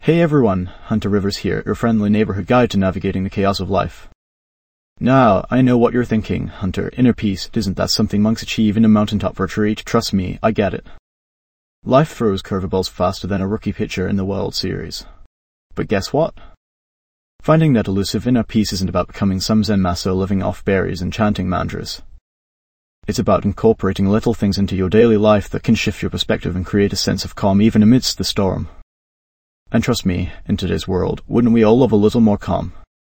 Hey everyone, Hunter Rivers here, your friendly neighborhood guide to navigating the chaos of life. Now, I know what you're thinking, Hunter. Inner peace, isn't that something monks achieve in a mountaintop retreat? Trust me, I get it. Life throws curveballs faster than a rookie pitcher in the World Series. But guess what? Finding that elusive inner peace isn't about becoming some Zen master living off berries and chanting mantras. It's about incorporating little things into your daily life that can shift your perspective and create a sense of calm even amidst the storm. And trust me, in today's world, wouldn't we all love a little more calm?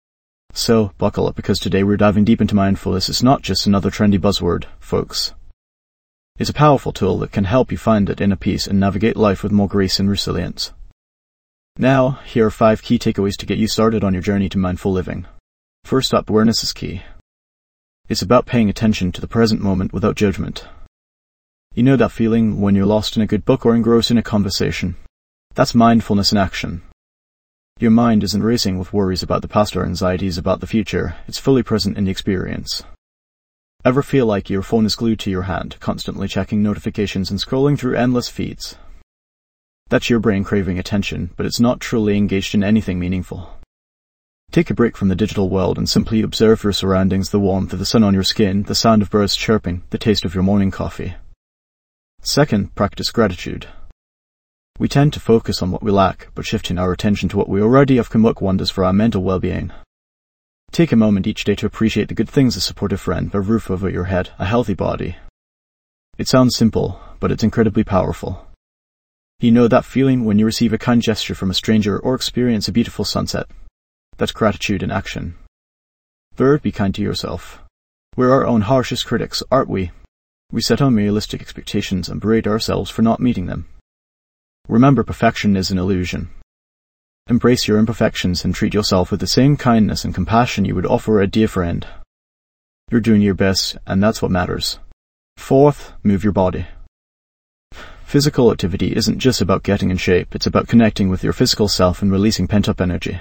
So, buckle up, because today we're diving deep into mindfulness. It's not just another trendy buzzword, folks. It's a powerful tool that can help you find that inner peace and navigate life with more grace and resilience. Now, here are 5 key takeaways to get you started on your journey to mindful living. First up, awareness is key. It's about paying attention to the present moment without judgment. You know that feeling when you're lost in a good book or engrossed in a conversation? That's mindfulness in action. Your mind isn't racing with worries about the past or anxieties about the future. It's fully present in the experience. Ever feel like your phone is glued to your hand, constantly checking notifications and scrolling through endless feeds? That's your brain craving attention, but it's not truly engaged in anything meaningful. Take a break from the digital world and simply observe your surroundings, the warmth of the sun on your skin, the sound of birds chirping, the taste of your morning coffee. Second, practice gratitude. We tend to focus on what we lack, but shifting our attention to what we already have can work wonders for our mental well-being. Take a moment each day to appreciate the good things: a supportive friend, a roof over your head, a healthy body. It sounds simple, but it's incredibly powerful. You know that feeling when you receive a kind gesture from a stranger or experience a beautiful sunset? That's gratitude in action. Third, be kind to yourself. We're our own harshest critics, aren't we? We set unrealistic expectations and berate ourselves for not meeting them. Remember, perfection is an illusion. Embrace your imperfections and treat yourself with the same kindness and compassion you would offer a dear friend. You're doing your best, and that's what matters. Fourth, move your body. Physical activity isn't just about getting in shape, it's about connecting with your physical self and releasing pent-up energy.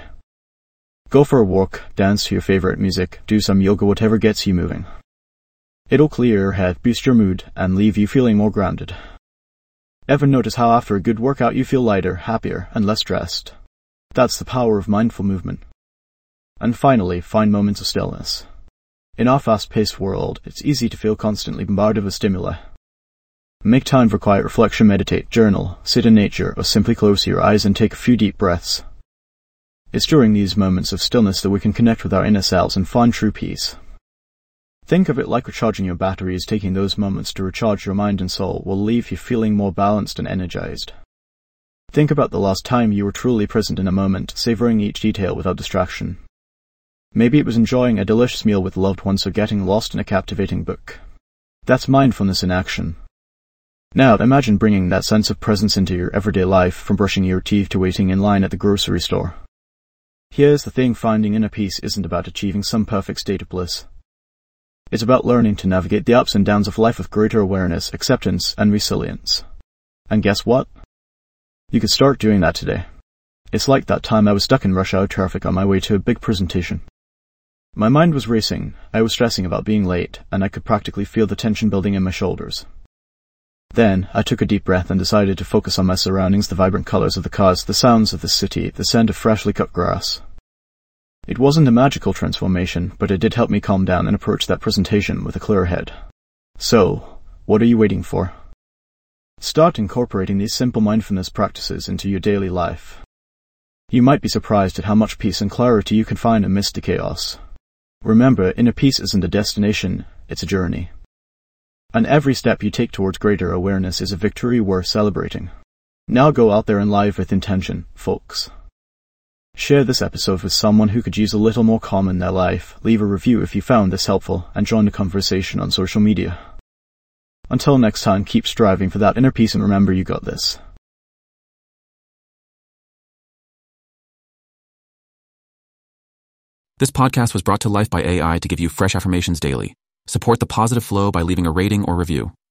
Go for a walk, dance to your favorite music, do some yoga, whatever gets you moving. It'll clear your head, boost your mood, and leave you feeling more grounded. Ever notice how after a good workout you feel lighter, happier, and less stressed? That's the power of mindful movement. And finally, find moments of stillness. In our fast-paced world, it's easy to feel constantly bombarded with stimuli. Make time for quiet reflection, meditate, journal, sit in nature, or simply close your eyes and take a few deep breaths. It's during these moments of stillness that we can connect with our inner selves and find true peace. Think of it like recharging your batteries. Taking those moments to recharge your mind and soul will leave you feeling more balanced and energized. Think about the last time you were truly present in a moment, savoring each detail without distraction. Maybe it was enjoying a delicious meal with loved ones or getting lost in a captivating book. That's mindfulness in action. Now, imagine bringing that sense of presence into your everyday life, from brushing your teeth to waiting in line at the grocery store. Here's the thing: finding inner peace isn't about achieving some perfect state of bliss. It's about learning to navigate the ups and downs of life with greater awareness, acceptance, and resilience. And guess what? You could start doing that today. It's like that time I was stuck in rush hour traffic on my way to a big presentation. My mind was racing, I was stressing about being late, and I could practically feel the tension building in my shoulders. Then, I took a deep breath and decided to focus on my surroundings: the vibrant colors of the cars, the sounds of the city, the scent of freshly cut grass. It wasn't a magical transformation, but it did help me calm down and approach that presentation with a clearer head. So, what are you waiting for? Start incorporating these simple mindfulness practices into your daily life. You might be surprised at how much peace and clarity you can find amidst the chaos. Remember, inner peace isn't a destination, it's a journey. And every step you take towards greater awareness is a victory worth celebrating. Now go out there and live with intention, folks. Share this episode with someone who could use a little more calm in their life. Leave a review if you found this helpful, and join the conversation on social media. Until next time, keep striving for that inner peace, and remember, you got this. This podcast was brought to life by AI to give you fresh affirmations daily. Support the positive flow by leaving a rating or review.